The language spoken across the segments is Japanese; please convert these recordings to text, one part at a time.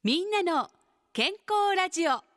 みんなの健康ラジオ。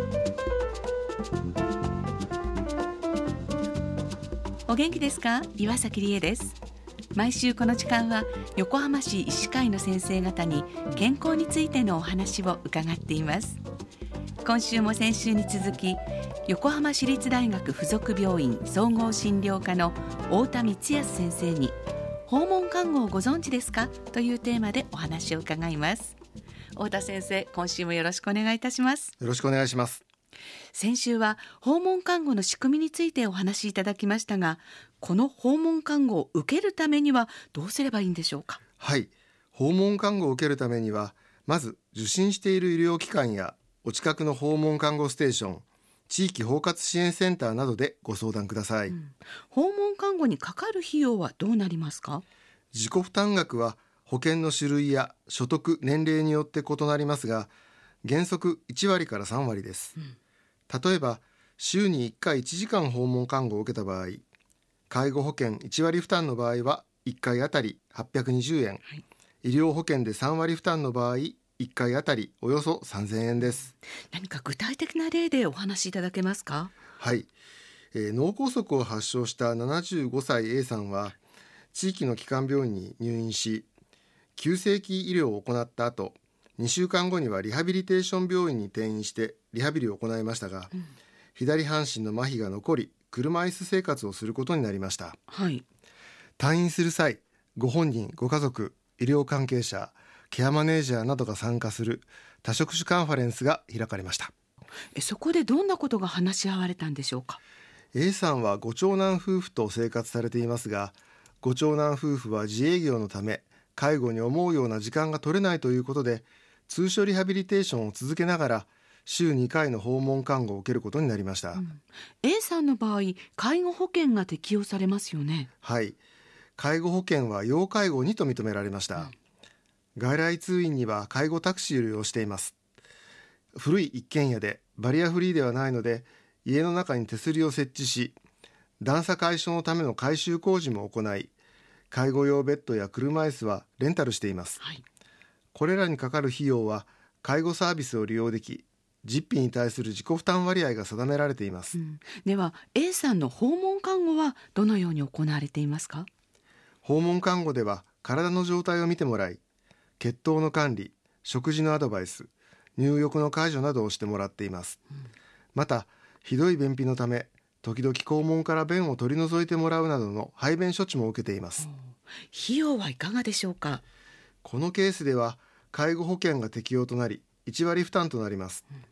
お元気ですか？岩崎理恵です。毎週この時間は横浜市医師会の先生方に健康についてのお話を伺っています。今週も先週に続き、横浜市立大学附属病院総合診療科の太田光康先生に、訪問看護をご存知ですかというテーマでお話を伺います。太田先生、今週もよろしくお願いいたします。 よろしくお願いします。 先週は訪問看護の仕組みについてお話しいただきましたが、この訪問看護を受けるためにはどうすればいいんでしょうか？ はい、訪問看護を受けるためには、まず受診している医療機関やお近くの訪問看護ステーション、地域包括支援センターなどでご相談ください。 訪問看護にかかる費用はどうなりますか？ 自己負担額は保険の種類や所得、年齢によって異なりますが、原則1割から3割です。例えば週に1回1時間訪問看護を受けた場合、介護保険1割負担の場合は1回あたり820円、医療保険で3割負担の場合1回あたりおよそ3000円です。 何か具体的な例でお話しいただけますか？ はい、脳梗塞を発症した75歳 A さんは地域の基幹病院に入院し、急性期医療を行った後、2週間後にはリハビリテーション病院に転院してリハビリを行いましたが、左半身の麻痺が残り、車椅子生活をすることになりました。退院する際、ご本人、ご家族、医療関係者、ケアマネージャーなどが参加する多職種カンファレンスが開かれました。 そこでどんなことが話し合われたんでしょうか？ A さんはご長男夫婦と生活されていますが、ご長男夫婦は自営業のため介護に思うような時間が取れないということで、通所リハビリテーションを続けながら週2回の訪問看護を受けることになりました。 A さんの場合、介護保険が適用されますよね？ はい、介護保険は要介護にと認められました。外来通院には介護タクシーを利用しています。古い一軒家でバリアフリーではないので、家の中に手すりを設置し、段差解消のための改修工事も行い、介護用ベッドや車椅子はレンタルしています。これらにかかる費用は介護サービスを利用でき、実費に対する自己負担割合が定められています。 では A さんの訪問看護はどのように行われていますか？ 訪問看護では体の状態を見てもらい、血糖の管理、食事のアドバイス、入浴の介助などをしてもらっています。またひどい便秘のため、時々肛門から便を取り除いてもらうなどの排便処置も受けています。 費用はいかがでしょうか？ このケースでは介護保険が適用となり、1割負担となります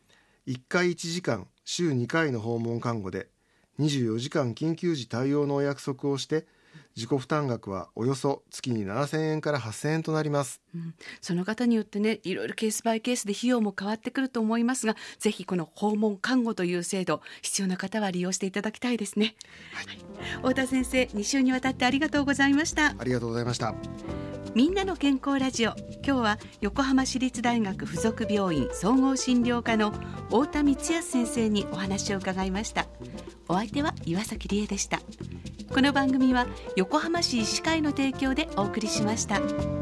。1回1時間、週2回の訪問看護で24時間緊急時対応のお約束をして、自己負担額はおよそ月に7000円から8000円となります。 その方によってね、いろいろケースバイケースで費用も変わってくると思いますが、ぜひこの訪問看護という制度、必要な方は利用していただきたいですね。太田先生、2週にわたってありがとうございました。 ありがとうございました。 みんなの健康ラジオ、今日は横浜市立大学附属病院総合診療科の太田光康先生にお話を伺いました。お相手は岩崎理恵でした。この番組は横浜市医師会の提供でお送りしました。